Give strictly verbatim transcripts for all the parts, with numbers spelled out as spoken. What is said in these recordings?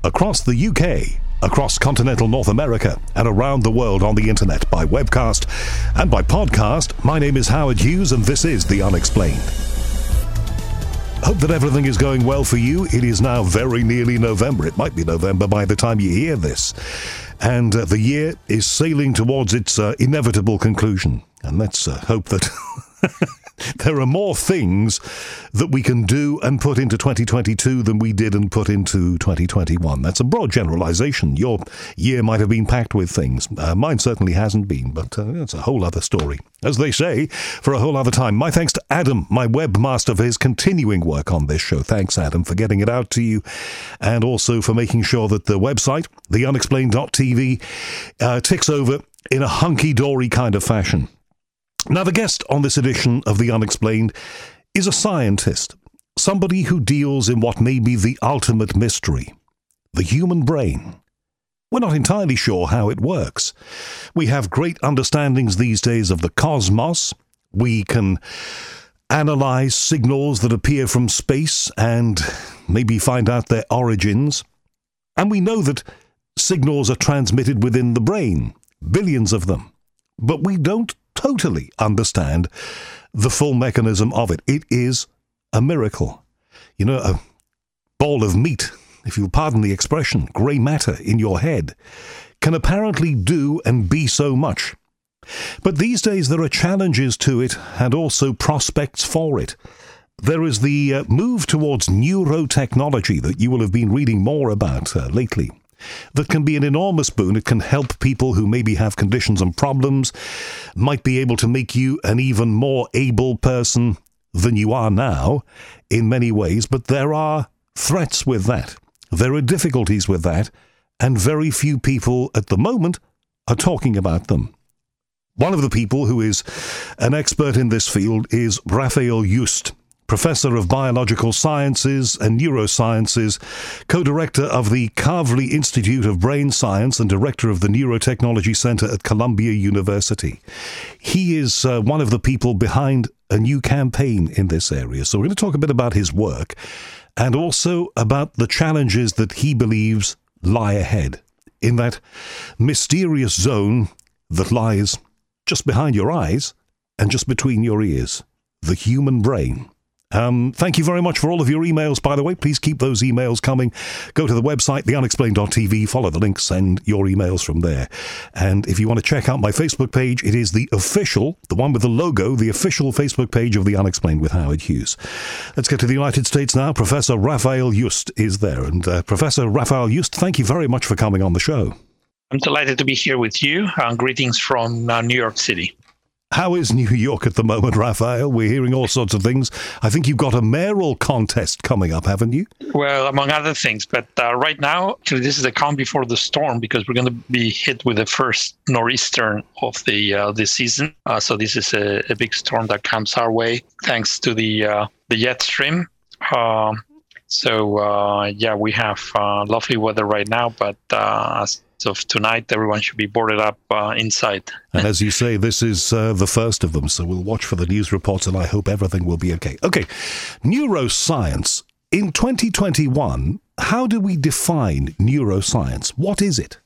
across the U K, across continental North America, and around the world on the internet by webcast and by podcast. My name is Howard Hughes, and this is The Unexplained. Hope that everything is going well for you. It is now very nearly November. It might be November by the time you hear this. And uh, the year is sailing towards its uh, inevitable conclusion. And let's uh, hope that there are more things that we can do and put into twenty twenty-two than we did and put into twenty twenty-one. That's a broad generalization. Your year might have been packed with things. Uh, mine certainly hasn't been, but uh, that's a whole other story. As they say, for a whole other time. My thanks to Adam, my webmaster, for his continuing work on this show. Thanks, Adam, for getting it out to you, and also for making sure that the website, the unexplained dot t v, uh, ticks over in a hunky-dory kind of fashion. Now, the guest on this edition of The Unexplained is a scientist, somebody who deals in what may be the ultimate mystery, the human brain. We're not entirely sure how it works. We have great understandings these days of the cosmos. We can analyze signals that appear from space and maybe find out their origins. And we know that signals are transmitted within the brain, billions of them. But we don't totally understand the full mechanism of it. It is a miracle. You know, a ball of meat, if you'll pardon the expression, grey matter in your head, can apparently do and be so much. But these days there are challenges to it and also prospects for it. There is the uh, move towards neurotechnology that you will have been reading more about uh, lately. That can be an enormous boon. It can help people who maybe have conditions and problems, might be able to make you an even more able person than you are now in many ways, but there are threats with that. There are difficulties with that, and very few people at the moment are talking about them. One of the people who is an expert in this field is Raphael Just, Professor of Biological Sciences and Neurosciences, co-director of the Kavli Institute of Brain Science and director of the Neurotechnology Center at Columbia University. He is uh, one of the people behind a new campaign in this area. So we're going to talk a bit about his work and also about the challenges that he believes lie ahead in that mysterious zone that lies just behind your eyes and just between your ears, the human brain. Um, thank you very much for all of your emails, by the way. Please keep those emails coming. Go to the website, the unexplained dot t v, follow the links, send your emails from there. And if you want to check out my Facebook page, it is the official, the one with the logo, the official Facebook page of The Unexplained with Howard Hughes. Let's get to the United States now. Professor Raphael Just is there. And uh, Professor Raphael Just, thank you very much for coming on the show. I'm delighted to be here with you. Uh, greetings from uh, New York City. How is New York at the moment, Raphael? We're hearing all sorts of things. I think you've got a mayoral contest coming up, haven't you? Well, among other things. But uh, right now, actually, this is the calm before the storm because we're going to be hit with the first nor'easter of the uh, this season. Uh, so this is a, a big storm that comes our way thanks to the uh, the jet stream. Uh, so, uh, yeah, we have uh, lovely weather right now, but uh, as of tonight, everyone should be boarded up uh, inside. And as you say, this is uh, the first of them, so we'll watch for the news reports, and I hope everything will be okay. Okay, neuroscience. In twenty twenty-one, how do we define neuroscience? What is it?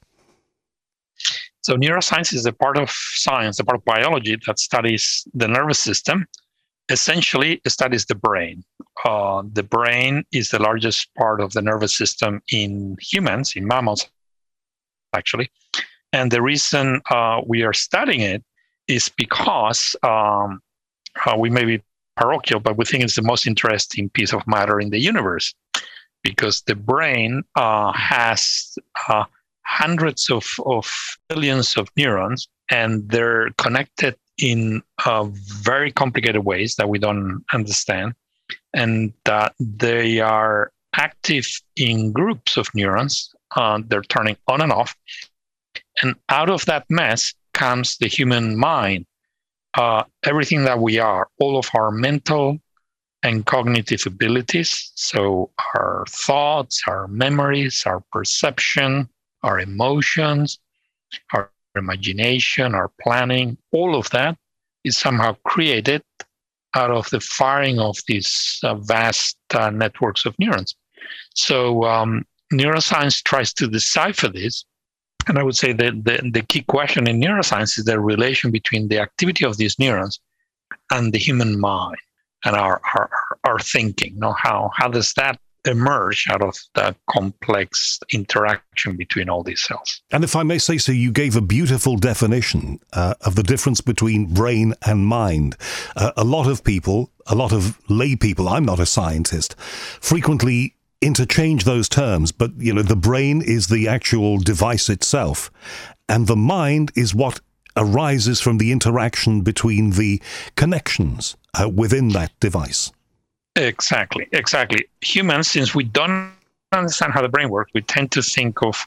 So neuroscience is a part of science, a part of biology that studies the nervous system. Essentially, it studies the brain. Uh, the brain is the largest part of the nervous system in humans, in mammals, actually. And the reason uh, we are studying it is because um, uh, we may be parochial, but we think it's the most interesting piece of matter in the universe because the brain uh, has uh, hundreds of, of billions of neurons, and they're connected in uh, very complicated ways that we don't understand. And that they are active in groups of neurons. Uh, they're turning on and off. And out of that mess comes the human mind. Uh, everything that we are, all of our mental and cognitive abilities, so our thoughts, our memories, our perception, our emotions, our imagination, our planning, all of that is somehow created out of the firing of these uh, vast uh, networks of neurons. So um, neuroscience tries to decipher this. And I would say that the, the key question in neuroscience is the relation between the activity of these neurons and the human mind and our our, our thinking. You know, how, how does that emerge out of the complex interaction between all these cells? And if I may say so, you gave a beautiful definition uh, of the difference between brain and mind. Uh, a lot of people, a lot of lay people, I'm not a scientist, frequently interchange those terms, but you know, the brain is the actual device itself, and the mind is what arises from the interaction between the connections uh, within that device. Exactly, exactly. Humans, since we don't understand how the brain works, we tend to think of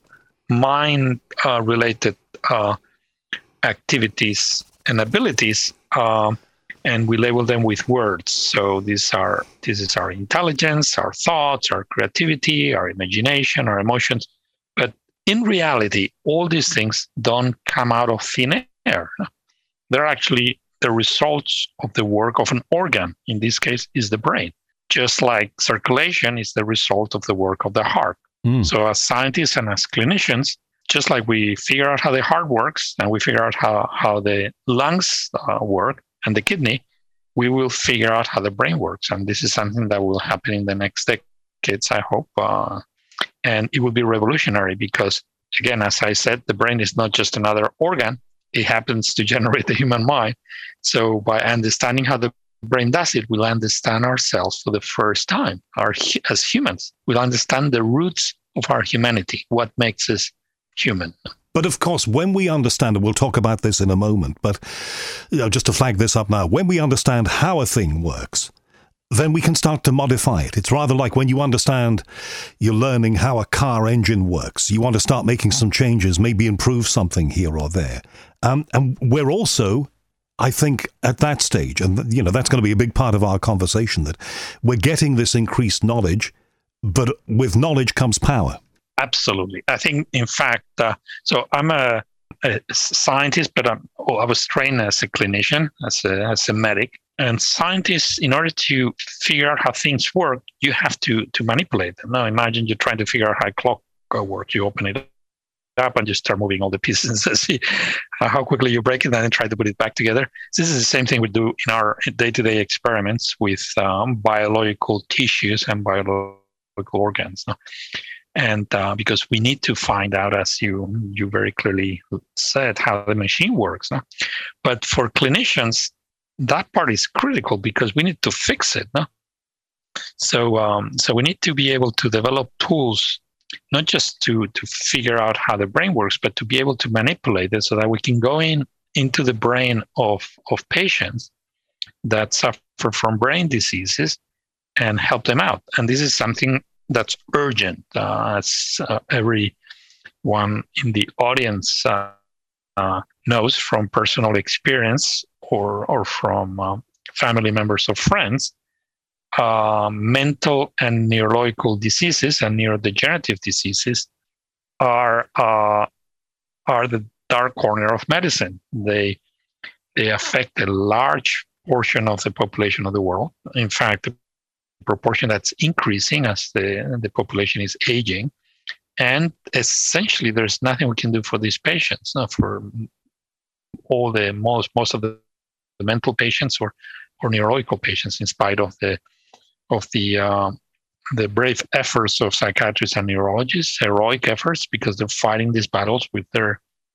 mind-related uh, uh, activities and abilities, uh, and we label them with words. So these are this is our intelligence, our thoughts, our creativity, our imagination, our emotions. But in reality, all these things don't come out of thin air. They're actually the results of the work of an organ. In this case, is the brain. Just like circulation is the result of the work of the heart. Mm. So as scientists and as clinicians, just like we figure out how the heart works and we figure out how, how the lungs uh, work, and the kidney, we will figure out how the brain works. And this is something that will happen in the next decades, I hope. Uh, and it will be revolutionary because, again, as I said, the brain is not just another organ. It happens to generate the human mind. So by understanding how the brain does it, we'll understand ourselves for the first time. Our, as humans, we'll understand the roots of our humanity, what makes us human. But of course, when we understand, and we'll talk about this in a moment, but you know, just to flag this up now, when we understand how a thing works, then we can start to modify it. It's rather like when you understand, you're learning how a car engine works. You want to start making some changes, maybe improve something here or there. Um, and we're also, I think, at that stage, and you know, that's going to be a big part of our conversation, that we're getting this increased knowledge, but with knowledge comes power. Absolutely. I think, in fact, uh, so I'm a, a scientist, but I'm, oh, I was trained as a clinician, as a, as a medic. And scientists, in order to figure out how things work, you have to, to manipulate them. Now, imagine you're trying to figure out how a clock works. You open it up and just start moving all the pieces and see how quickly you break it down and try to put it back together. This is the same thing we do in our day-to-day experiments with um, biological tissues and biological organs. No? And uh, because we need to find out, as you you very clearly said, how the machine works. No? But for clinicians, that part is critical because we need to fix it. No? So um, so we need to be able to develop tools, not just to, to figure out how the brain works, but to be able to manipulate it so that we can go in into the brain of, of patients that suffer from brain diseases and help them out. And this is something that's urgent, uh, as uh, everyone in the audience uh, uh, knows from personal experience or or from uh, family members or friends. Uh, mental and neurological diseases and neurodegenerative diseases are uh, are the dark corner of medicine. They they affect a large portion of the population of the world. In fact, proportion that's increasing as the, the population is aging. And essentially, there's nothing we can do for these patients, not for all the most most of the, the mental patients or, or neurological patients, in spite of the of the uh, the brave efforts of psychiatrists and neurologists, heroic efforts, because they're fighting these battles with their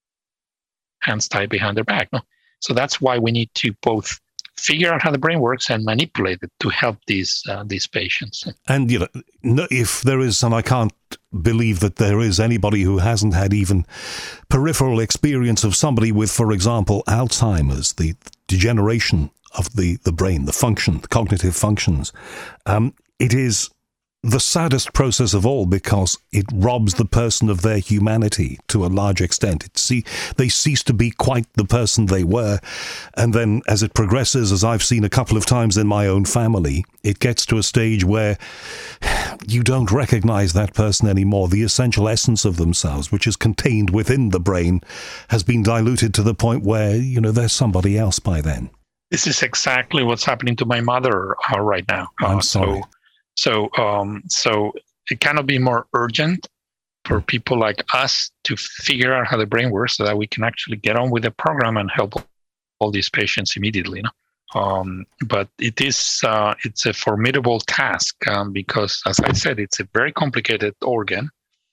hands tied behind their back. No? So that's why we need to both figure out how the brain works and manipulate it to help these uh, these patients. And you know, if there is, and I can't believe that there is anybody who hasn't had even peripheral experience of somebody with, for example, Alzheimer's, the degeneration of the, the brain, the function, the cognitive functions. Um, it is the saddest process of all because it robs the person of their humanity to a large extent. It see, they cease to be quite the person they were. And then as it progresses, as I've seen a couple of times in my own family, it gets to a stage where you don't recognize that person anymore. The essential essence of themselves, which is contained within the brain, has been diluted to the point where, you know, there's somebody else by then. This is exactly what's happening to my mother uh, right now. I'm uh, sorry. So, So, um, so it cannot be more urgent. for people like us to figure out how the brain works so that we can actually get on with the program and help all these patients immediately. No? Um, but it is uh, it's a formidable task um, because, as I said, it's a very complicated organ,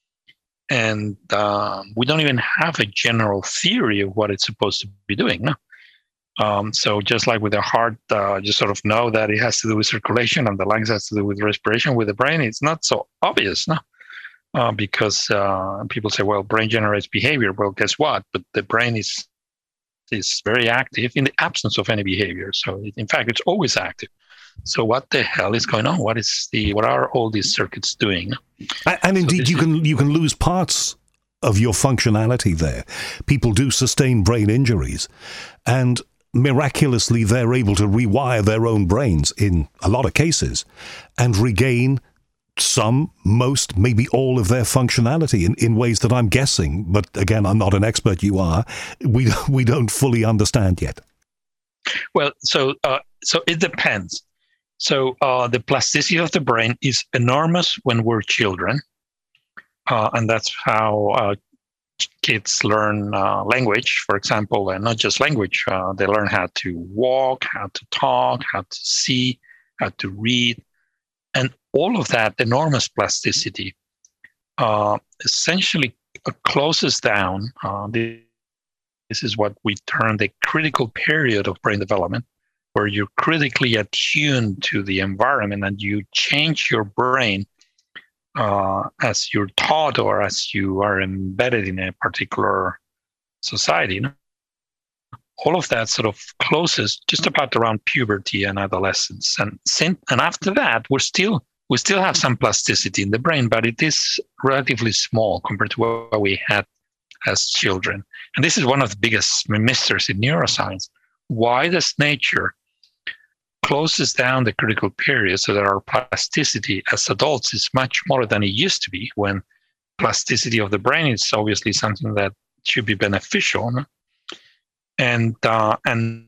and uh, we don't even have a general theory of what it's supposed to be doing. No? Um, so just like with the heart, uh, you sort of know that it has to do with circulation, and the lungs has to do with respiration. With the brain, it's not so obvious, no? Uh, because uh, people say, well, brain generates behavior. Well, guess what? But the brain is is very active in the absence of any behavior. So it, in fact, it's always active. So what the hell is going on? What is the what are all these circuits doing? And, and indeed, so you can you can lose parts of your functionality there. People do sustain brain injuries, and miraculously they're able to rewire their own brains in a lot of cases and regain some, most, maybe all of their functionality in, in ways that I'm guessing, but again, I'm not an expert, you are, we we don't fully understand yet. Well, so uh, so it depends. So uh, the plasticity of the brain is enormous when we're children, uh, and that's how uh, kids learn uh, language, for example, and not just language. Uh, they learn how to walk, how to talk, how to see, how to read. And all of that enormous plasticity uh, essentially closes down. Uh, this is what we term the critical period of brain development, where you're critically attuned to the environment and you change your brain uh, as you're taught or as you are embedded in a particular society. You know? All of that sort of closes just about around puberty and adolescence, and and after that, we're still we still have some plasticity in the brain, but it is relatively small compared to what we had as children. And this is one of the biggest mysteries in neuroscience: why does nature closes down the critical period so that our plasticity as adults is much more than it used to be? When plasticity of the brain is obviously something that should be beneficial. No? And uh, and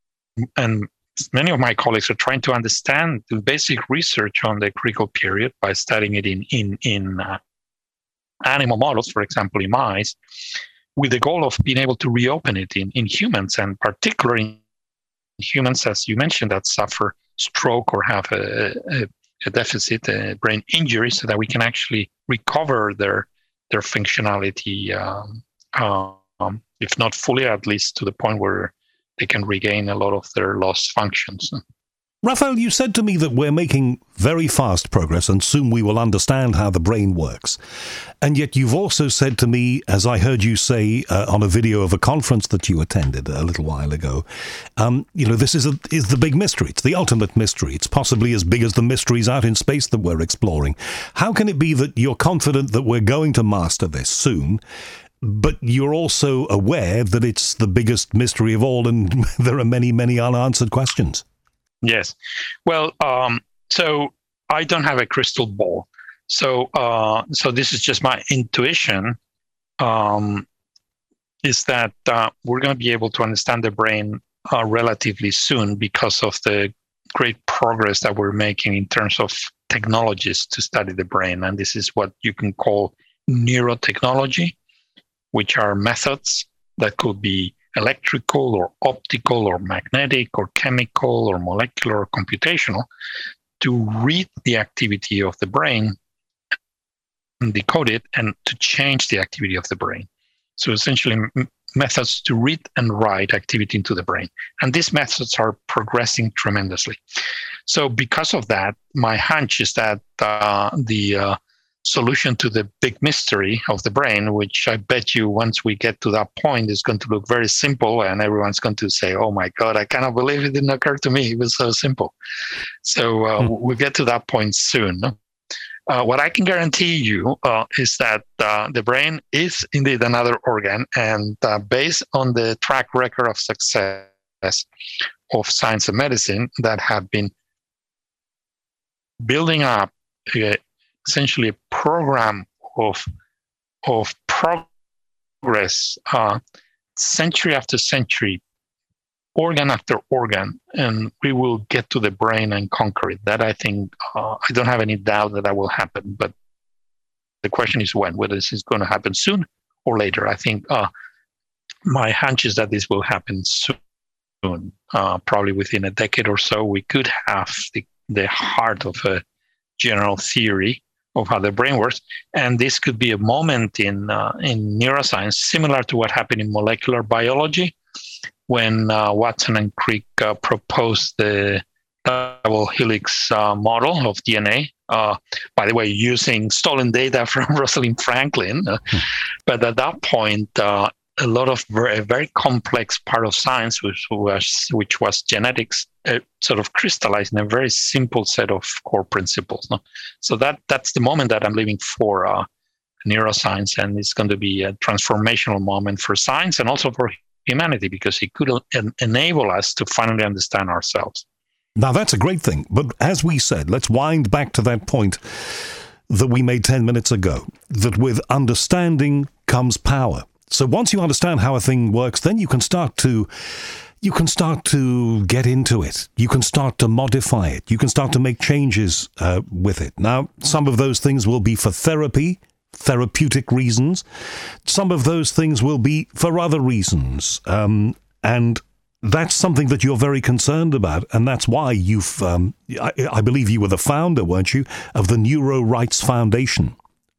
and many of my colleagues are trying to understand the basic research on the critical period by studying it in in in uh, animal models, for example, in mice, with the goal of being able to reopen it in, in humans, and particularly in humans, as you mentioned, that suffer stroke or have a, a, a deficit, a brain injury, so that we can actually recover their their functionality. Um, um, if not fully, at least to the point where they can regain a lot of their lost functions. Rafael, you said to me that we're making very fast progress and soon we will understand how the brain works. And yet you've also said to me, as I heard you say uh, on a video of a conference that you attended a little while ago, um, you know, this is, a, is the big mystery. It's the ultimate mystery. It's possibly as big as the mysteries out in space that we're exploring. How can it be that you're confident that we're going to master this soon, but you're also aware that it's the biggest mystery of all and there are many, many unanswered questions? Yes. Well, um, so I don't have a crystal ball. So uh, so this is just my intuition, um, is that uh, we're going to be able to understand the brain uh, relatively soon because of the great progress that we're making in terms of technologies to study the brain. And this is what you can call neurotechnology, which are methods that could be electrical or optical or magnetic or chemical or molecular or computational, to read the activity of the brain and decode it and to change the activity of the brain. So essentially m- methods to read and write activity into the brain. And these methods are progressing tremendously. So because of that, my hunch is that uh, the uh, solution to the big mystery of the brain, which I bet you once we get to that point is going to look very simple and everyone's going to say, oh my God, I cannot believe it didn't occur to me. It was so simple. So uh, mm. we'll get to that point soon. Uh, what I can guarantee you uh, is that uh, the brain is indeed another organ, and uh, based on the track record of success of science and medicine that have been building up uh, essentially a program of of progress, uh, century after century, organ after organ, and we will get to the brain and conquer it. That I think, uh, I don't have any doubt that that will happen. But the question is when, whether this is going to happen soon or later. I think uh, my hunch is that this will happen soon, uh, probably within a decade or so. We could have the, the heart of a general theory of how the brain works. And this could be a moment in uh, in neuroscience, similar to what happened in molecular biology, when uh, Watson and Crick uh, proposed the double helix uh, model of D N A. Uh, by the way, using stolen data from Rosalind Franklin. Uh, hmm. But at that point, uh, a lot of very, a very complex part of science, which was which was genetics, uh, sort of crystallized in a very simple set of core principles. No? So that that's the moment that I'm living for uh, neuroscience, and it's going to be a transformational moment for science and also for humanity, because it could en- enable us to finally understand ourselves. Now, that's a great thing. But as we said, let's wind back to that point that we made ten minutes ago, that with understanding comes power. So once you understand how a thing works, then you can start to you can start to get into it. You can start to modify it. You can start to make changes uh, with it. Now, some of those things will be for therapy, therapeutic reasons. Some of those things will be for other reasons. Um, and that's something that you're very concerned about. And that's why you've, um, I, I believe you were the founder, weren't you, of the Neuro Rights Foundation.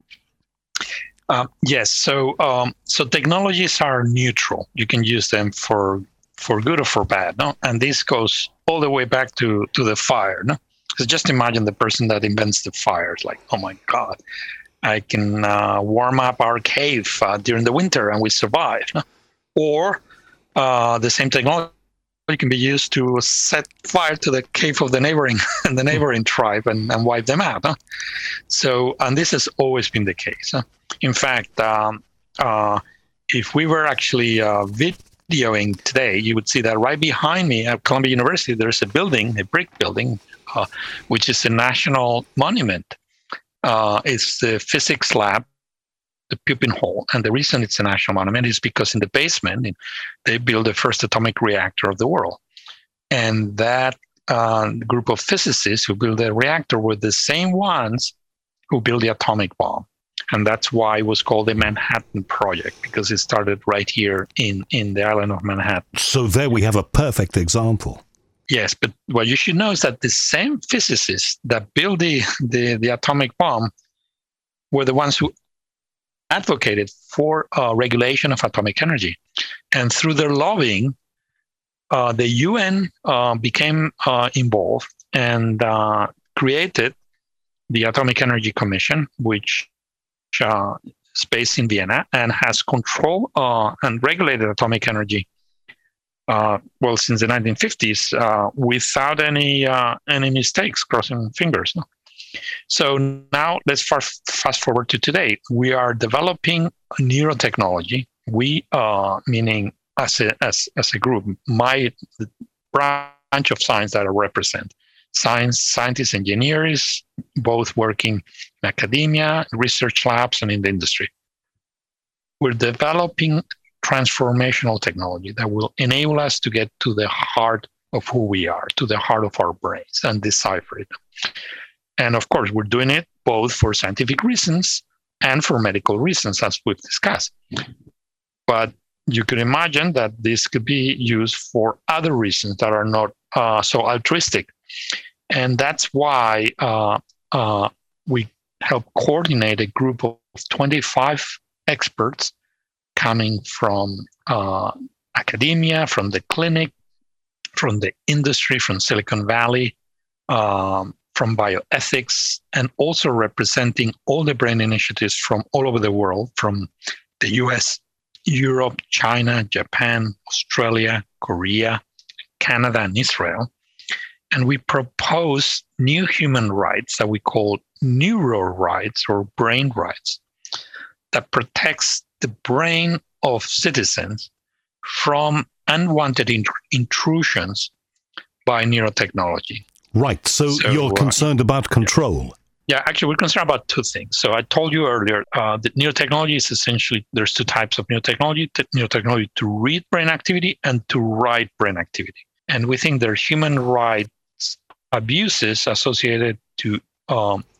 Uh, yes. So, um, so technologies are neutral. You can use them for for good or for bad. No, and this goes all the way back to to the fire. No, because just imagine the person that invents the fire. It's like, oh my God, I can uh, warm up our cave uh, during the winter and we survive. No? Or uh, the same technology can be used to set fire to the cave of the neighboring and the neighboring tribe and, and wipe them out. Huh? So, and this has always been the case. Huh? In fact, um, uh, if we were actually uh, videoing today, you would see that right behind me at Columbia University, there's a building, a brick building, uh, which is a national monument. Uh, it's the physics lab, the Pupin Hall. And the reason it's a national monument is because in the basement, they built the first atomic reactor of the world. And that uh, group of physicists who built the reactor were the same ones who built the atomic bomb. And that's why it was called the Manhattan Project, because it started right here in, in the island of Manhattan. So there we have a perfect example. Yes, but what you should know is that the same physicists that built the, the, the atomic bomb were the ones who advocated for uh, regulation of atomic energy. And through their lobbying, uh, the U N uh, became uh, involved and uh, created the Atomic Energy Commission, which uh, is based in Vienna and has control uh, and regulated atomic energy uh, well since the nineteen fifties uh, without any uh, any mistakes, crossing fingers. No? So now let's fast, fast forward to today. We are developing neurotechnology. We, uh, meaning as a, as, as a group, my branch of science that I represent, science, scientists, engineers, both working in academia, research labs, and in the industry. We're developing transformational technology that will enable us to get to the heart of who we are, to the heart of our brains, and decipher it. And of course, we're doing it both for scientific reasons and for medical reasons, as we've discussed. But you could imagine that this could be used for other reasons that are not uh, so altruistic. And that's why uh, uh, we help coordinate a group of twenty-five experts coming from uh, academia, from the clinic, from the industry, from Silicon Valley, um, from bioethics, and also representing all the brain initiatives from all over the world, from the U S, Europe, China, Japan, Australia, Korea, Canada, and Israel. And we propose new human rights that we call neuro rights or brain rights that protects the brain of citizens from unwanted int- intrusions by neurotechnology. Right. So, so you're uh, concerned about control. Yeah, actually, we're concerned about two things. So I told you earlier uh, that neurotechnology is essentially, there's two types of neurotechnology, t- neurotechnology to read brain activity and to write brain activity. And we think there are human rights abuses associated to um,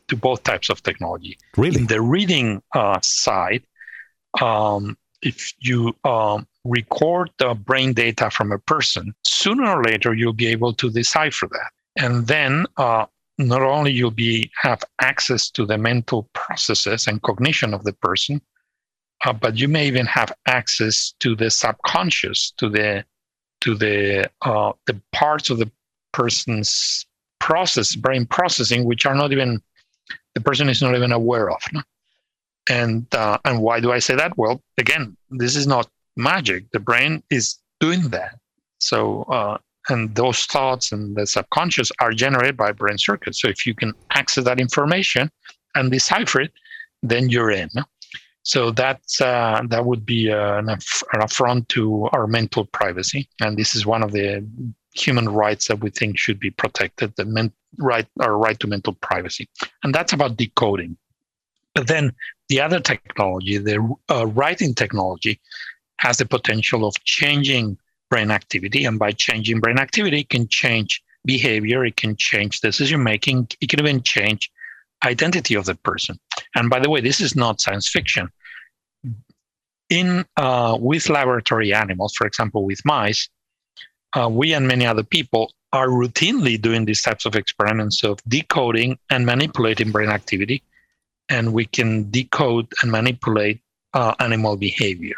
to both types of technology. Really? In the reading uh, side, um, if you um, record the brain data from a person, sooner or later you'll be able to decipher that, and then uh, not only you'll be have access to the mental processes and cognition of the person, uh, but you may even have access to the subconscious, to the to the uh, the parts of the person's process, brain processing, which are not even the person is not even aware of. No? And uh, and why do I say that? Well, again, this is not magic. The brain is doing that. So uh, and those thoughts and the subconscious are generated by brain circuits. So if you can access that information and decipher it, then you're in. So that's uh, that would be an, aff- an affront to our mental privacy, and this is one of the human rights that we think should be protected, the men- right, our right to mental privacy. And that's about decoding. But then the other technology, the uh, writing technology, has the potential of changing brain activity. And by changing brain activity, it can change behavior, it can change decision making, it can even change identity of the person. And by the way, this is not science fiction. In uh, with laboratory animals, for example, with mice, Uh, we and many other people are routinely doing these types of experiments of decoding and manipulating brain activity, and we can decode and manipulate uh, animal behavior.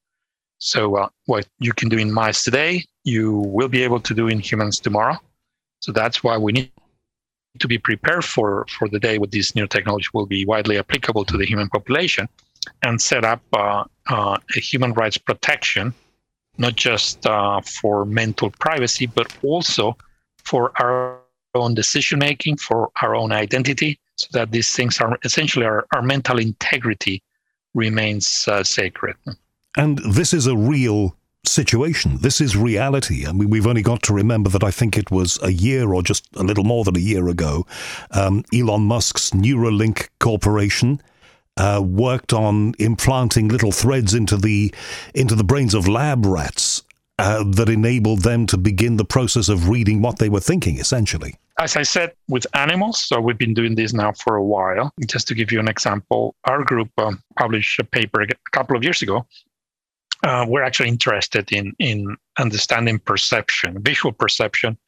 So uh, what you can do in mice today, you will be able to do in humans tomorrow. So that's why we need to be prepared for, for the day when this new technology will be widely applicable to the human population, and set up uh, uh, a human rights protection, not just uh, for mental privacy, but also for our own decision-making, for our own identity, so that these things are essentially our, our mental integrity remains uh, sacred. And this is a real situation. This is reality. I mean, we've only got to remember that I think it was a year or just a little more than a year ago, um, Elon Musk's Neuralink Corporation Uh, worked on implanting little threads into the into the brains of lab rats uh, that enabled them to begin the process of reading what they were thinking, essentially. As I said, with animals, so we've been doing this now for a while. Just to give you an example, our group um, published a paper a couple of years ago. Uh, we're actually interested in in understanding perception, visual perception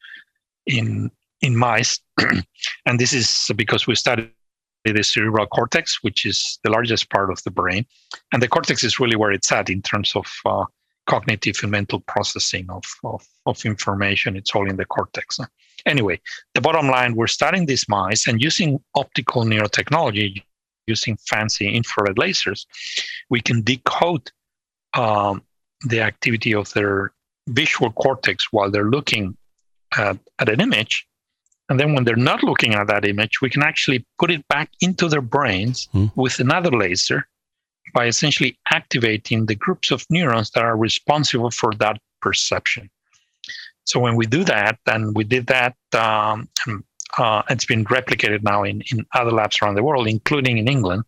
in in mice, and this is because we studied the cerebral cortex, which is the largest part of the brain. And the cortex is really where it's at in terms of uh, cognitive and mental processing of, of, of information. It's all in the cortex. Anyway, the bottom line, we're studying these mice, and using optical neurotechnology, using fancy infrared lasers, we can decode um, the activity of their visual cortex while they're looking at, at an image. And then when they're not looking at that image, we can actually put it back into their brains mm. with another laser by essentially activating the groups of neurons that are responsible for that perception. So when we do that, and we did that, um, uh, it's been replicated now in, in other labs around the world, including in England.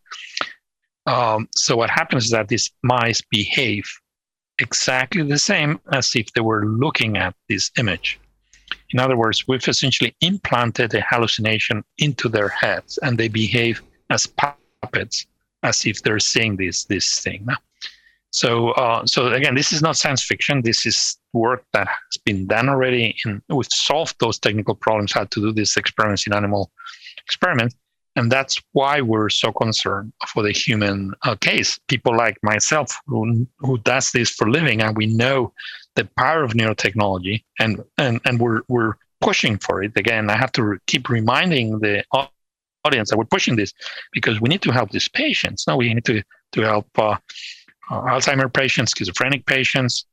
Um, so what happens is that these mice behave exactly the same as if they were looking at this image. In other words, we've essentially implanted a hallucination into their heads, and they behave as puppets, as if they're seeing this this thing. So, uh, so again, this is not science fiction. This is work that has been done already, and we've solved those technical problems. How to do these experiments in animal experiments, and that's why we're so concerned for the human uh, case. People like myself, who who does this for a living, and we know the power of neurotechnology, and, and, and we're we're pushing for it. Again, I have to re- keep reminding the audience that we're pushing this because we need to help these patients. No, we need to, to help uh, uh, Alzheimer's patients, schizophrenic patients,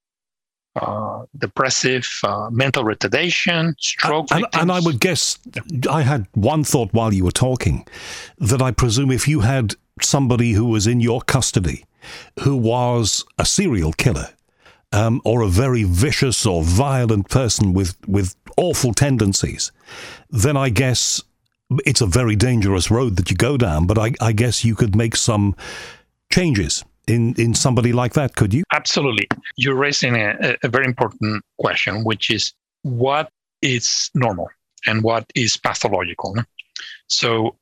uh, depressive, uh, mental retardation, stroke and, victims. And I would guess, I had one thought while you were talking, that I presume if you had somebody who was in your custody who was a serial killer, Um, or a very vicious or violent person with, with awful tendencies, then I guess it's a very dangerous road that you go down. But I, I guess you could make some changes in, in somebody like that, could you? Absolutely. You're raising a, a very important question, which is what is normal and what is pathological. So uh,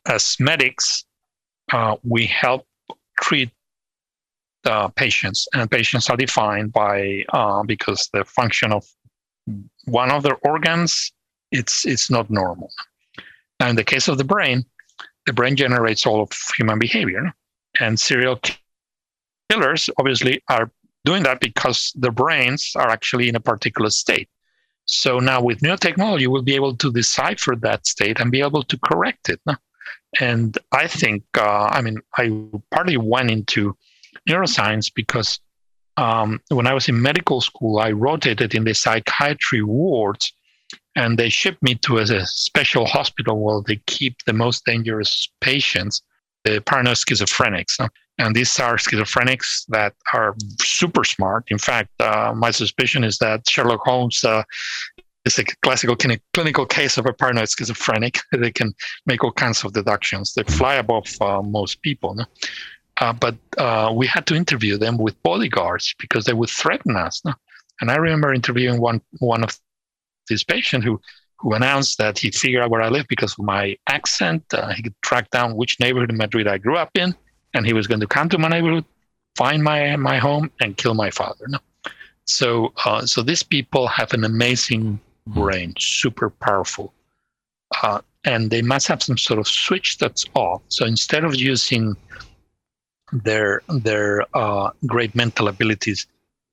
as medics, uh, we help treat uh, patients, and patients are defined by uh, because the function of one of their organs it's it's not normal. Now, in the case of the brain, the brain generates all of human behavior, and serial killers obviously are doing that because their brains are actually in a particular state. So now with neurotechnology, we'll be able to decipher that state and be able to correct it. And I think, uh, I mean, I partly went into neuroscience because um, when I was in medical school, I rotated in the psychiatry wards, and they shipped me to a, a special hospital where they keep the most dangerous patients, the paranoid schizophrenics. And these are schizophrenics that are super smart. In fact, uh, my suspicion is that Sherlock Holmes uh, is a classical clinical case of a paranoid schizophrenic. They can make all kinds of deductions. They fly above uh, most people. No? Uh, but uh, we had to interview them with bodyguards because they would threaten us. No? And I remember interviewing one one of these patients who, who announced that he figured out where I live because of my accent. Uh, he could track down which neighborhood in Madrid I grew up in. And he was going to come to my neighborhood, find my my home, and kill my father. No? So, uh, so these people have an amazing brain, super powerful, uh, and they must have some sort of switch that's off. So instead of using their their uh, great mental abilities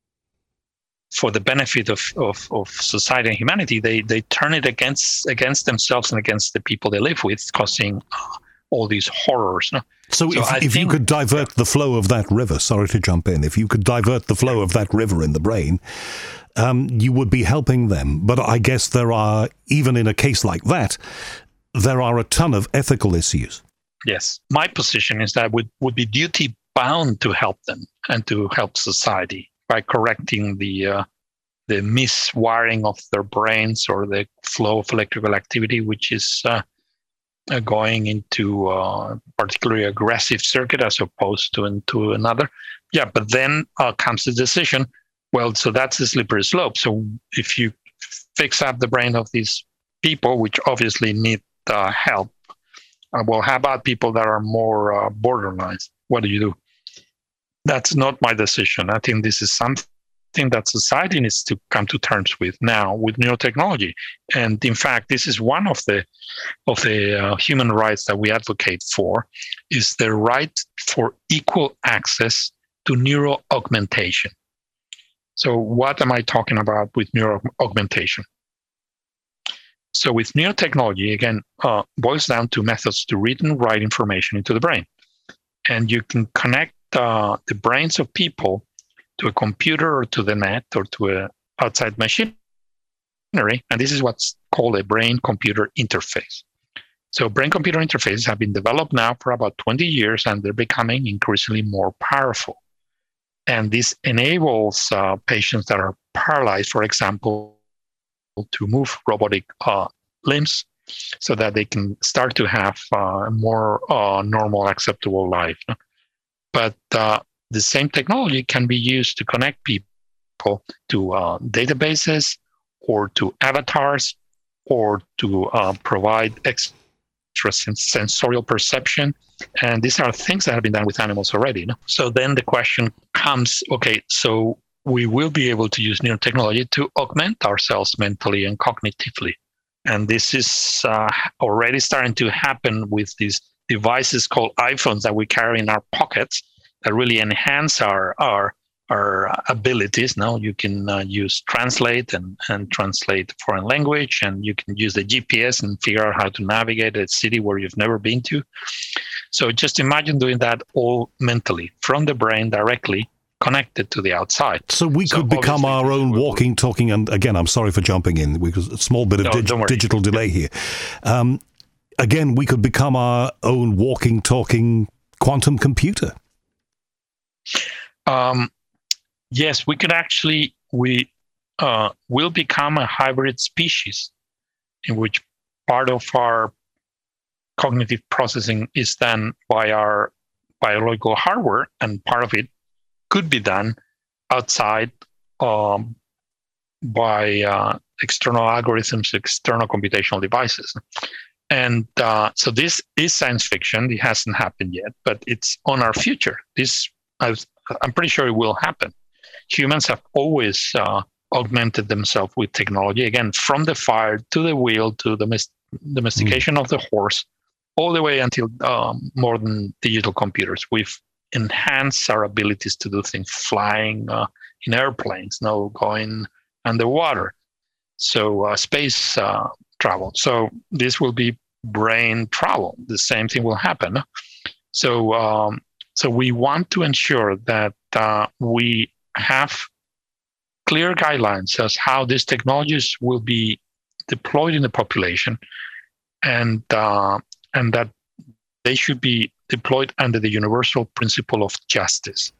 for the benefit of, of, of society and humanity, they they turn it against against themselves and against the people they live with, causing uh, all these horrors. No? So, so if, if think, you could divert yeah. the flow of that river, sorry to jump in, if you could divert the flow of that river in the brain, um, you would be helping them. But I guess there are, even in a case like that, there are a ton of ethical issues. Yes. My position is that would would be duty bound to help them and to help society by correcting the uh, the miswiring of their brains or the flow of electrical activity, which is uh, Uh, going into uh, particularly aggressive circuit as opposed to into another. Yeah, but then uh, comes the decision, well, so that's a slippery slope. So if you fix up the brain of these people, which obviously need uh, help, uh, well, how about people that are more uh, borderline? What do you do? That's not my decision. I think this is something that society needs to come to terms with now with neurotechnology. And in fact, this is one of the of the uh, human rights that we advocate for, is the right for equal access to neuroaugmentation. So what am I talking about with neuroaugmentation? So with neurotechnology, again, uh, boils down to methods to read and write information into the brain. And you can connect uh, the brains of people to a computer or to the net or to a outside machinery. And this is what's called a brain-computer interface. So brain-computer interfaces have been developed now for about twenty years, and they're becoming increasingly more powerful. And this enables uh, patients that are paralyzed, for example, to move robotic uh, limbs so that they can start to have uh, a more uh, normal, acceptable life. But uh, the same technology can be used to connect people to uh, databases or to avatars or to uh, provide extrasensorial perception. And these are things that have been done with animals already. No? So then the question comes, okay, so we will be able to use neurotechnology to augment ourselves mentally and cognitively. And this is uh, already starting to happen with these devices called iPhones that we carry in our pockets, that really enhance our our our abilities. Now you can uh, use translate and, and translate foreign language, and you can use the G P S and figure out how to navigate a city where you've never been to. So just imagine doing that all mentally from the brain directly connected to the outside. So we so could become our own walking, talking, and again, I'm sorry for jumping in because a small bit of no, dig- digital delay here. Um, again, we could become our own walking, talking quantum computer. Um, yes, we could actually, we uh, will become a hybrid species in which part of our cognitive processing is done by our biological hardware, and part of it could be done outside um, by uh, external algorithms, external computational devices. And uh, so this is science fiction. It hasn't happened yet, but it's on our future. This, I've, I'm pretty sure it will happen. Humans have always uh, augmented themselves with technology, again, from the fire to the wheel to the domest- domestication mm. of the horse, all the way until um, modern digital computers. We've enhanced our abilities to do things, flying uh, in airplanes, now going underwater. So uh, space uh, travel. So this will be brain travel. The same thing will happen. So, um, so we want to ensure that uh, we have clear guidelines as how these technologies will be deployed in the population, and uh, and that they should be deployed under the universal principle of justice.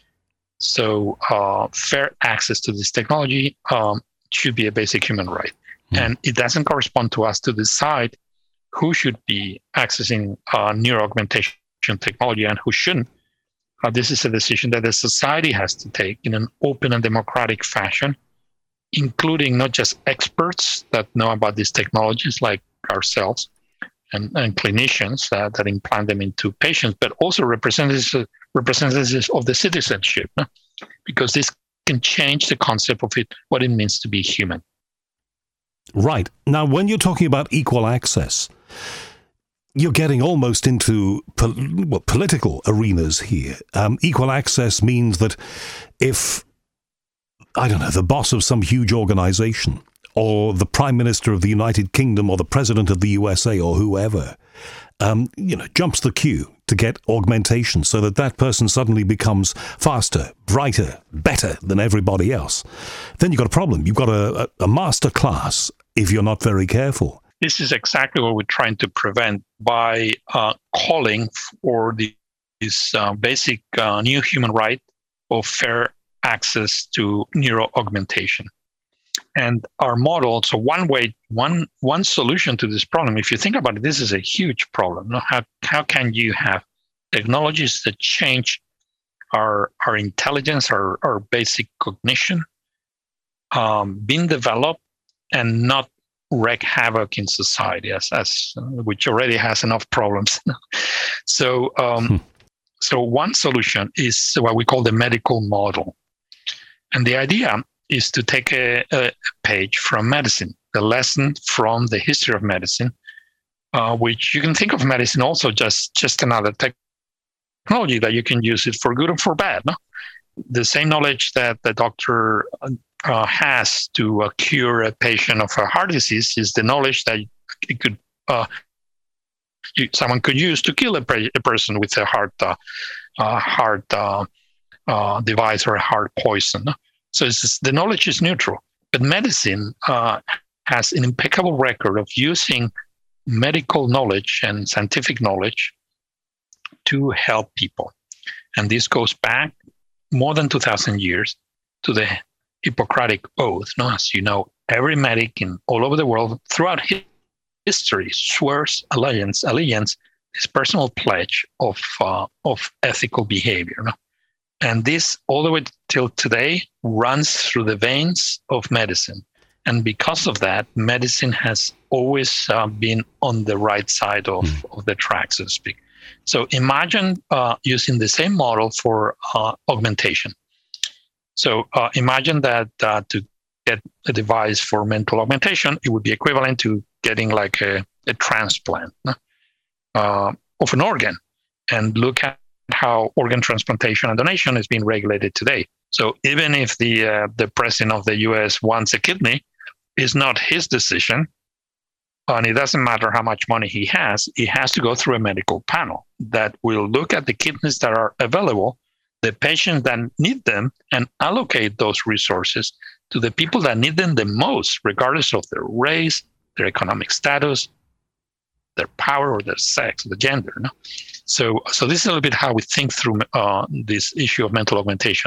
So uh, fair access to this technology um, should be a basic human right. Mm. And it doesn't correspond to us to decide who should be accessing uh, neuroaugmentation technology and who shouldn't. Uh, this is a decision that the society has to take in an open and democratic fashion, including not just experts that know about these technologies like ourselves and, and clinicians that, that implant them into patients, but also representatives, representatives of the citizenship, because this can change the concept of it, what it means to be human. Right. Now, when you're talking about equal access, you're getting almost into pol- well, political arenas here. Um, equal access means that if, I don't know, the boss of some huge organization or the Prime Minister of the United Kingdom or the President of the U S A or whoever, um, you know, jumps the queue to get augmentation so that that person suddenly becomes faster, brighter, better than everybody else, then you've got a problem. You've got a, a, a master class if you're not very careful. This is exactly what we're trying to prevent by uh, calling for the, this uh, basic uh, new human right of fair access to neuroaugmentation. And our model, so one way, one one solution to this problem, if you think about it, this is a huge problem. How, how can you have technologies that change our, our intelligence, our, our basic cognition, um, being developed and not wreak havoc in society, as, as which already has enough problems. so, um, hmm. so one solution is what we call the medical model, and the idea is to take a, a page from medicine, the lesson from the history of medicine, uh, which you can think of medicine also just just another technology that you can use it for good or for bad. No? The same knowledge that the doctor Uh, has to uh, cure a patient of a heart disease is the knowledge that it could uh, you, someone could use to kill a, a person with a heart uh, uh, heart uh, uh, device or a heart poison. So it's just, the knowledge is neutral, but medicine uh, has an impeccable record of using medical knowledge and scientific knowledge to help people, and this goes back more than two thousand years to the Hippocratic Oath. No, as you know, every medic in all over the world throughout history swears allegiance, allegiance, his personal pledge of uh, of ethical behavior. No? And this, all the way till today, runs through the veins of medicine. And because of that, medicine has always uh, been on the right side of, mm. of the track, so to speak. So imagine uh, using the same model for uh, augmentation. So uh, imagine that uh, to get a device for mental augmentation, it would be equivalent to getting like a, a transplant uh, of an organ. And look at how organ transplantation and donation is being regulated today. So even if the uh, the president of the U S wants a kidney, it's not his decision, and it doesn't matter how much money he has, it has to go through a medical panel that will look at the kidneys that are available, the patients that need them, and allocate those resources to the people that need them the most, regardless of their race, their economic status, their power, or their sex, the gender. No? So, so this is a little bit how we think through uh, this issue of mental augmentation.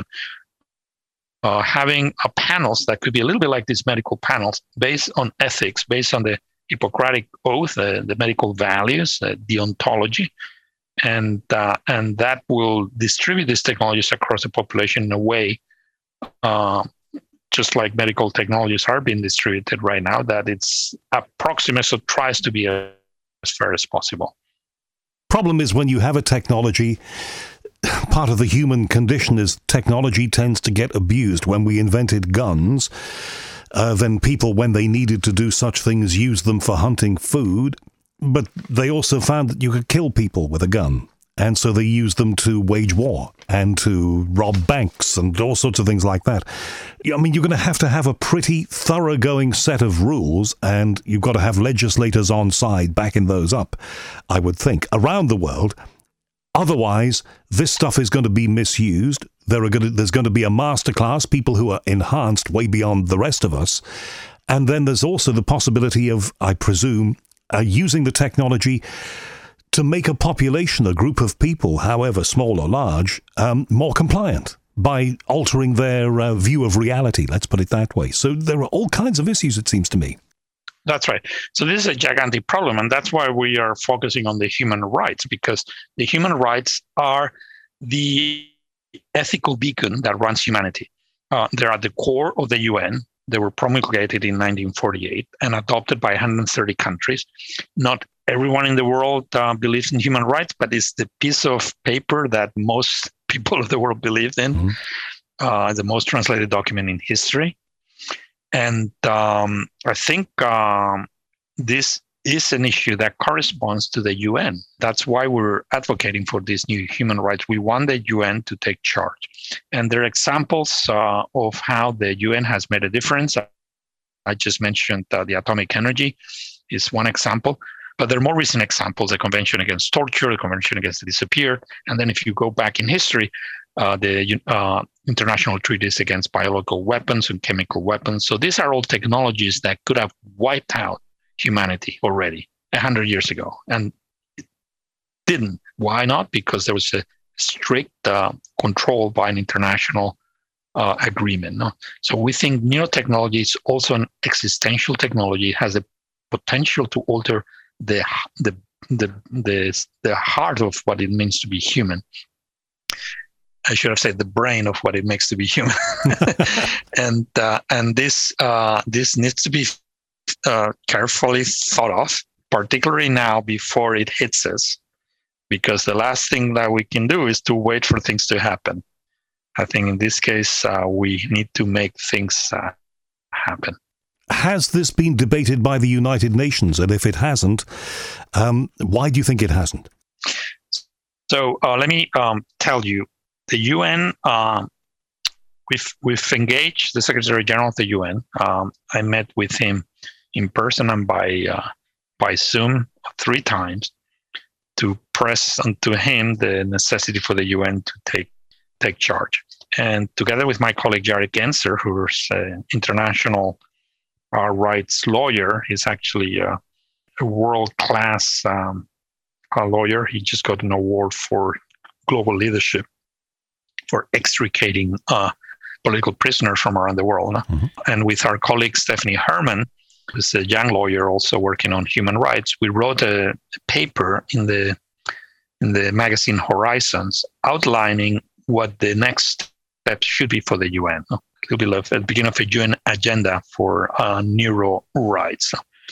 Uh, having uh, panels that could be a little bit like these medical panels, based on ethics, based on the Hippocratic Oath, uh, the medical values, uh, deontology, and uh, and that will distribute these technologies across the population in a way, uh, just like medical technologies are being distributed right now, that it's approximate, so tries to be a fair as possible. Problem is when you have a technology, part of the human condition is technology tends to get abused. When we invented guns, uh, then people, when they needed to do such things, used them for hunting food. But they also found that you could kill people with a gun. And so they used them to wage war and to rob banks and all sorts of things like that. I mean, you're going to have to have a pretty thoroughgoing set of rules, and you've got to have legislators on side backing those up, I would think, around the world. Otherwise, this stuff is going to be misused. There are going to, there's going to be a masterclass, people who are enhanced way beyond the rest of us. And then there's also the possibility of, I presume, uh, using the technology to make a population, a group of people, however small or large, um, more compliant by altering their uh, view of reality, let's put it that way. So there are all kinds of issues, it seems to me. That's right. So this is a gigantic problem, and that's why we are focusing on the human rights, because the human rights are the ethical beacon that runs humanity. Uh, they're at the core of the U N. They were promulgated in nineteen forty-eight and adopted by one hundred thirty countries. Not everyone in the world uh, believes in human rights, but it's the piece of paper that most people of the world believed in. Mm-hmm. Uh, the most translated document in history. And um, I think um, this is an issue that corresponds to the U N. That's why we're advocating for these new human rights. We want the U N to take charge. And there are examples uh, of how the U N has made a difference. I just mentioned uh, the atomic energy is one example. But there are more recent examples, the Convention Against Torture, the Convention Against the Disappeared. And then if you go back in history, uh, the uh, international treaties against biological weapons and chemical weapons. So these are all technologies that could have wiped out humanity already one hundred years ago. And it didn't. Why not? Because there was a strict uh, control by an international uh, agreement. No? So we think neurotechnology is also an existential technology. It has the potential to alter the the the the the heart of what it means to be human. I should have said the brain of what it makes to be human. and uh, and this uh, this needs to be uh, carefully thought of, particularly now before it hits us, because the last thing that we can do is to wait for things to happen. I think in this case uh, we need to make things uh, happen. Has this been debated by the United Nations? And if it hasn't, um, why do you think it hasn't? So uh, let me um, tell you, the U N, uh, we've, we've engaged the Secretary General of the U N. Um, I met with him in person and by, uh, by Zoom three times to press onto him the necessity for the U N to take, take charge. And together with my colleague Jared Genser, who's an international Our rights lawyer, he's actually a, a world-class um, a lawyer. He just got an award for global leadership for extricating uh, political prisoners from around the world. Mm-hmm. And with our colleague Stephanie Herman, who's a young lawyer also working on human rights, we wrote a, a paper in the in the magazine Horizons outlining what the next steps should be for the U N. It will be at the beginning of a U N agenda for uh, neuro rights.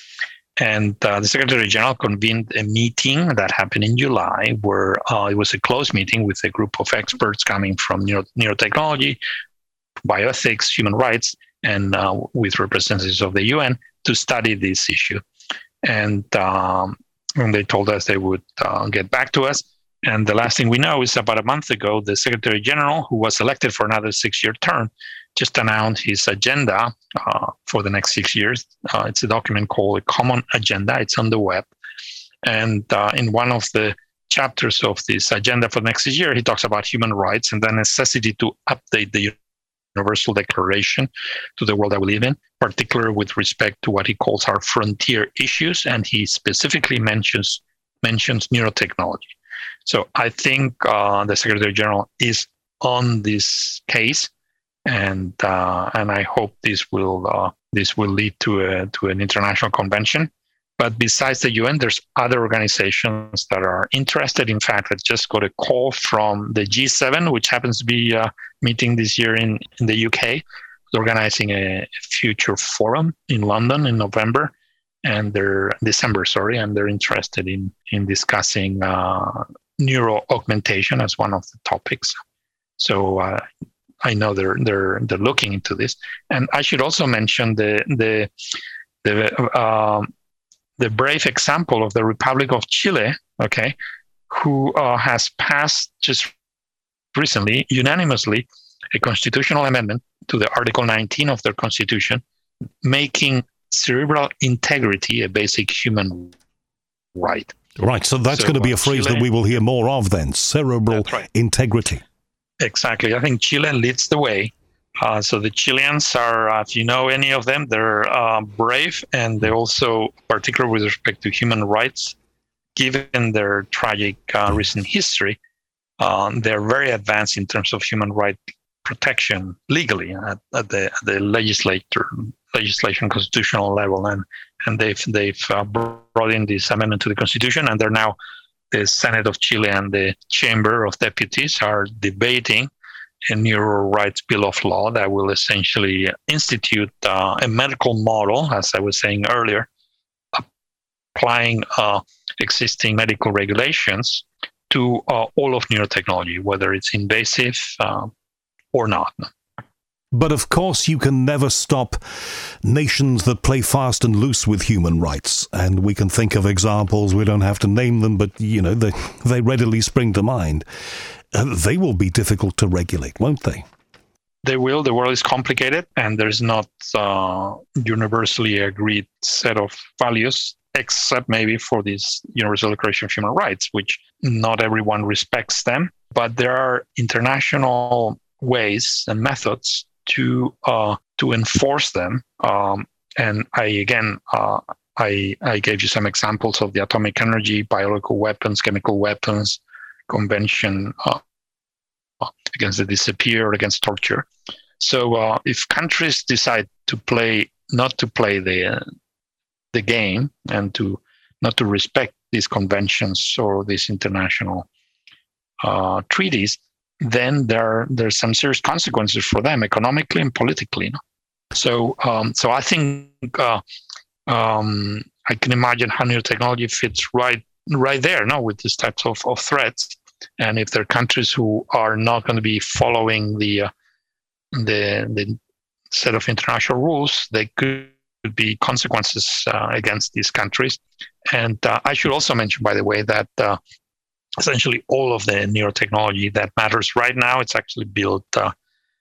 And uh, the Secretary General convened a meeting that happened in July, where uh, it was a closed meeting with a group of experts coming from neuro- neurotechnology, bioethics, human rights, and uh, with representatives of the U N to study this issue. And, um, and they told us they would uh, get back to us. And the last thing we know is about a month ago, the Secretary General, who was elected for another six-year term, just announced his agenda uh, for the next six years. Uh, it's a document called a Common Agenda. It's on the web. And uh, in one of the chapters of this agenda for the next year, he talks about human rights and the necessity to update the Universal Declaration to the world that we live in, particularly with respect to what he calls our frontier issues. And he specifically mentions mentions neurotechnology. So I think uh, the Secretary General is on this case. And uh, and I hope this will uh, this will lead to a to an international convention. But besides the U N, there's other organizations that are interested. In fact, I just got a call from the G seven, which happens to be uh, meeting this year in, in the U K, organizing a future forum in London in November. and they're December, sorry, and they're interested in in discussing uh, neuro augmentation as one of the topics. So uh, I know they're they're they're looking into this, and I should also mention the the the uh, the brave example of the Republic of Chile, okay, who uh, has passed just recently unanimously a constitutional amendment to the Article nineteen of their constitution, making cerebral integrity a basic human right. Right, so that's so, going to be a phrase Chile, that we will hear more of then, cerebral right. integrity. Exactly. I think Chile leads the way. Uh, so the Chileans are, uh, if you know any of them, they're uh, brave, and they also, particularly with respect to human rights, given their tragic uh, recent history, um, they're very advanced in terms of human rights protection legally at, at the at the legislature, legislation, constitutional level, and and they've they've uh, brought in this amendment to the constitution, and they're now the Senate of Chile and the Chamber of Deputies are debating a neuro rights bill of law that will essentially institute uh, a medical model, as I was saying earlier, applying uh, existing medical regulations to uh, all of neurotechnology, whether it's invasive uh, or not. But of course, you can never stop nations that play fast and loose with human rights. And we can think of examples, we don't have to name them, but, you know, they, they readily spring to mind. Uh, they will be difficult to regulate, won't they? They will. The world is complicated, and there's not uh, universally agreed set of values, except maybe for this Universal Declaration of Human Rights, which not everyone respects them. But there are international ways and methods to uh, to enforce them. Um, and I again, uh, I I gave you some examples of the atomic energy, biological weapons, chemical weapons convention uh, against the disappear, against torture. So uh, if countries decide to play not to play the uh, the game and to not to respect these conventions or these international uh, treaties, then there there's some serious consequences for them economically and politically. No? So um, so I think uh, um, I can imagine how neurotechnology fits right right there, no, with these types of, of threats. And if there are countries who are not going to be following the uh, the the set of international rules, they could be consequences uh, against these countries. And uh, I should also mention, by the way, that uh, essentially all of the neurotechnology that matters right now, it's actually built uh,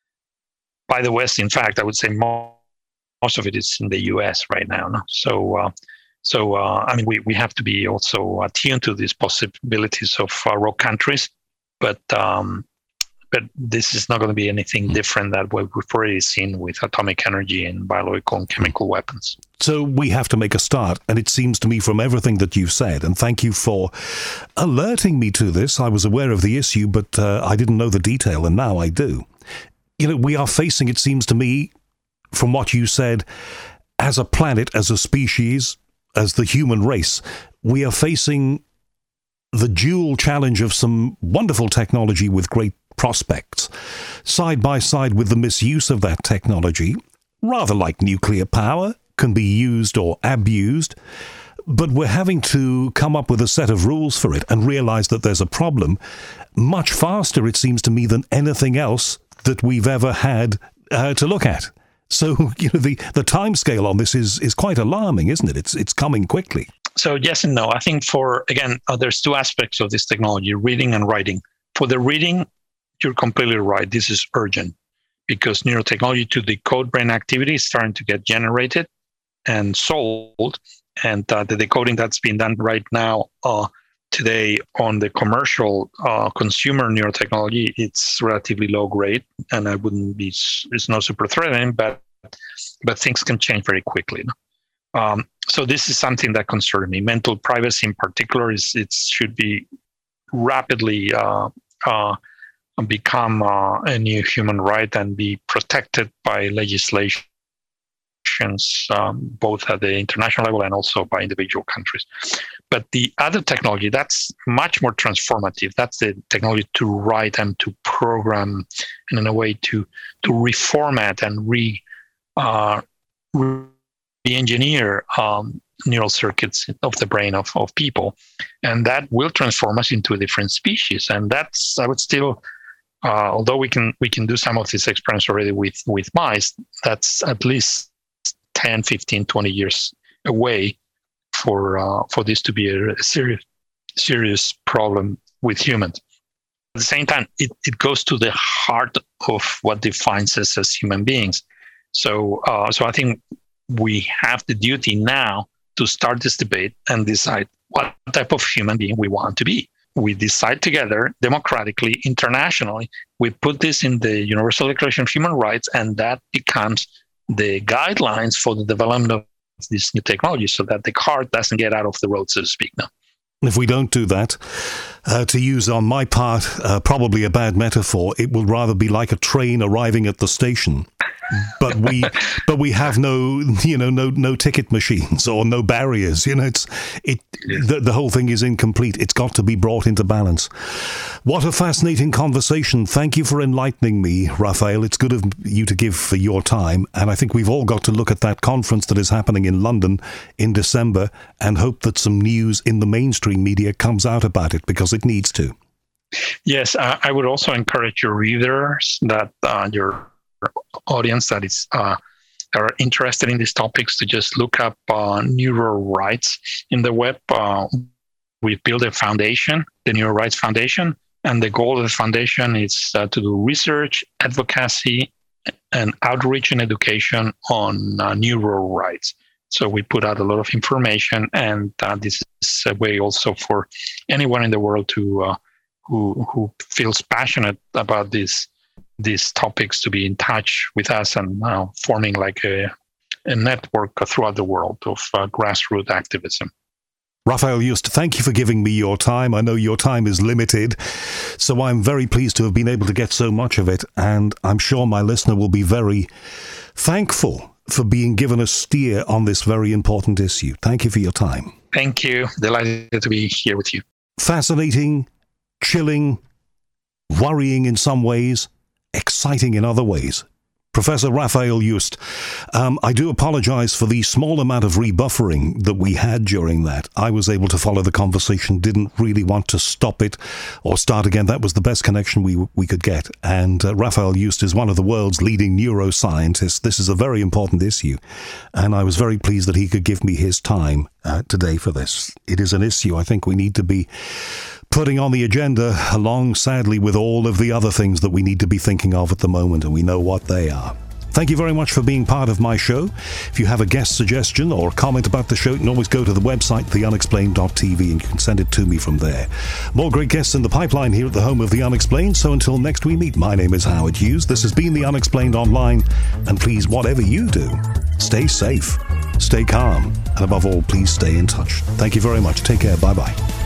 by the West. In fact, I would say more, most of it is in the U S right now. No? So, uh, so uh, I mean, we, we have to be also attuned to these possibilities of uh, rogue countries, but um, but this is not going to be anything different than what we've already seen with atomic energy and biological and chemical weapons. So we have to make a start, and it seems to me from everything that you've said, and thank you for alerting me to this. I was aware of the issue, but uh, I didn't know the detail, and now I do. You know, we are facing, it seems to me, from what you said, as a planet, as a species, as the human race, we are facing the dual challenge of some wonderful technology with great prospects, side by side with the misuse of that technology, rather like nuclear power, can be used or abused, but we're having to come up with a set of rules for it and realize that there's a problem much faster, it seems to me, than anything else that we've ever had uh, to look at. So, you know, the, the timescale on this is, is quite alarming, isn't it? It's it's coming quickly. So yes and no. I think for, again, uh, there's two aspects of this technology, reading and writing. For the reading, you're completely right. This is urgent because neurotechnology to decode brain activity is starting to get generated and sold. And uh, the decoding that's being done right now uh, today on the commercial uh, consumer neurotechnology, it's relatively low grade, and I wouldn't be, it's no super threatening, but but things can change very quickly. Um, so this is something that concerns me. Mental privacy in particular is it should be rapidly uh, uh, become uh, a new human right and be protected by legislation. Um, both at the international level and also by individual countries. But the other technology, that's much more transformative. That's the technology to write and to program, and in a way to to reformat and re uh, re-engineer um, neural circuits of the brain of, of people. And that will transform us into a different species. And that's, I would still, uh, although we can we can do some of these experiments already with, with mice, that's at least ten, fifteen, twenty years away for uh, for this to be a serious serious problem with humans. At the same time, it, it goes to the heart of what defines us as human beings. So, uh, so I think we have the duty now to start this debate and decide what type of human being we want to be. We decide together, democratically, internationally. We put this in the Universal Declaration of Human Rights, and that becomes the guidelines for the development of this new technology, so that the cart doesn't get out of the road, so to speak, now. If we don't do that, uh, to use on my part, uh, probably a bad metaphor, it will rather be like a train arriving at the station. But we, but we have no, you know, no, no ticket machines or no barriers. You know, it's it. The, the whole thing is incomplete. It's got to be brought into balance. What a fascinating conversation! Thank you for enlightening me, Raphael. It's good of you to give for your time, and I think we've all got to look at that conference that is happening in London in December and hope that some news in the mainstream media comes out about it, because it needs to. Yes, uh, I would also encourage your readers, that uh, your audience that is uh, are interested in these topics, to just look up uh, neural rights in the web. Uh, we've built a foundation, the Neural Rights Foundation, and the goal of the foundation is uh, to do research, advocacy, and outreach and education on uh, neural rights. So we put out a lot of information, and uh, this is a way also for anyone in the world to uh, who who feels passionate about this. these topics, to be in touch with us and uh, forming like a, a network throughout the world of uh, grassroots activism. Raphael Yuste, thank you for giving me your time. I know your time is limited, so I'm very pleased to have been able to get so much of it, and I'm sure my listener will be very thankful for being given a steer on this very important issue. Thank you for your time. Thank you. Delighted to be here with you. Fascinating, chilling, worrying in some ways, exciting in other ways. Professor Raphael Yuste, um, I do apologize for the small amount of rebuffering that we had during that. I was able to follow the conversation, didn't really want to stop it or start again. That was the best connection we we could get. And uh, Raphael Yuste is one of the world's leading neuroscientists. This is a very important issue, and I was very pleased that he could give me his time uh, today for this. It is an issue I think we need to be putting on the agenda, along, sadly, with all of the other things that we need to be thinking of at the moment, and we know what they are. Thank you very much for being part of my show. If you have a guest suggestion or comment about the show, you can always go to the website, the unexplained dot t v, and you can send it to me from there. More great guests in the pipeline here at the home of The Unexplained, so until next we meet, my name is Howard Hughes. This has been The Unexplained Online, and please, whatever you do, stay safe, stay calm, and above all, please stay in touch. Thank you very much. Take care. Bye-bye.